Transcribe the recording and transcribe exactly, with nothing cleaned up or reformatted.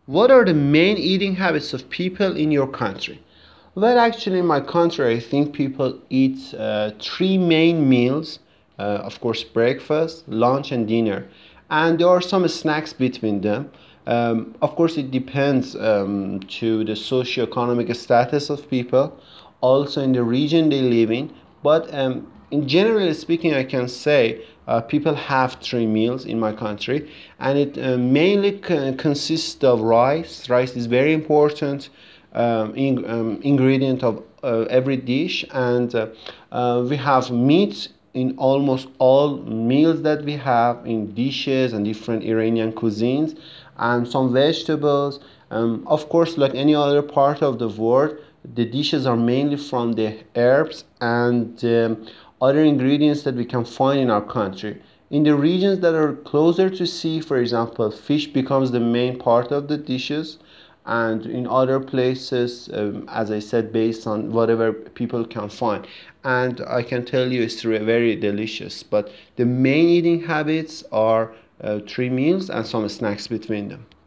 What are the main eating habits of people in your country? Well, actually, in my country, I think people eat uh, three main meals. Uh, of course, breakfast, lunch, and dinner. And there are some snacks between them. Um, of course, it depends um, to the socio-economic status of people, also in the region they live in. But um, in generally speaking, I can say uh, people have three meals in my country, and it uh, mainly c- consists of rice. Rice is very important um, in, um, ingredient of uh, every dish, and uh, uh, we have meat in almost all meals that we have in dishes and different Iranian cuisines, and some vegetables. Um, of course, like any other part of the world, the dishes are mainly from the herbs and um, other ingredients that we can find in our country. In the regions that are closer to sea, for example, fish becomes the main part of the dishes, and in other places, um, as I said, based on whatever people can find. And I can tell you it's very delicious. But the main eating habits are uh, three meals and some snacks between them.